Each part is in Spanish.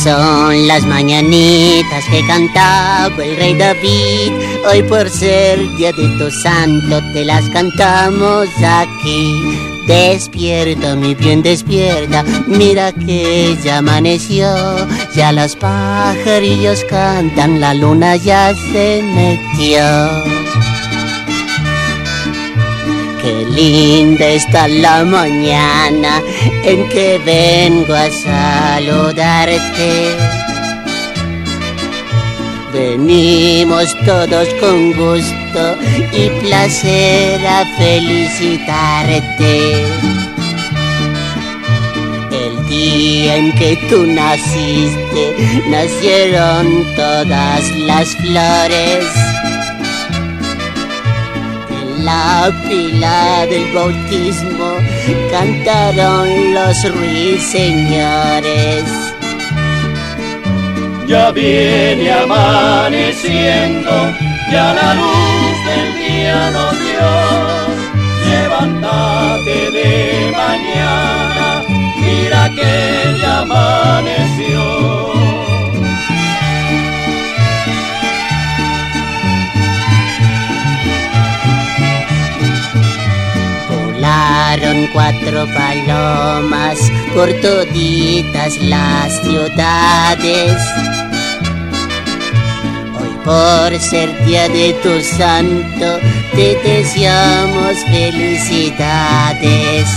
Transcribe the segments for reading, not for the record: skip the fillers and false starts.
son las mañanitas que cantaba el rey David. Hoy por ser día de tu santo te las cantamos aquí. Despierta, mi bien, despierta, mira que ya amaneció. Ya los pajarillos cantan, la luna ya se metió. Qué linda está la mañana en que vengo a saludarte. Venimos todos con gusto y placer a felicitarte. El día en que tú naciste, nacieron todas las flores. En la pila del bautismo cantaron los ruiseñores. Ya viene amaneciendo, ya la luz del día nos dio. Levántate de mañana, mira que ya amaneció. Volaron 4 palomas por toditas las ciudades. Por ser día de tu santo, te deseamos felicidades.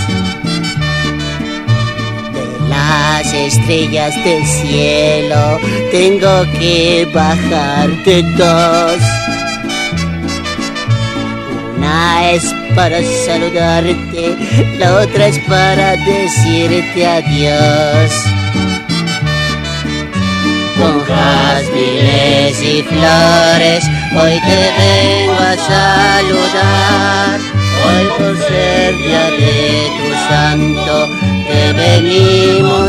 De las estrellas del cielo, tengo que bajarte 2. Una es para saludarte, la otra es para decirte adiós. Con jazmines y flores, hoy te vengo a saludar. Hoy por ser día de tu santo, te venimos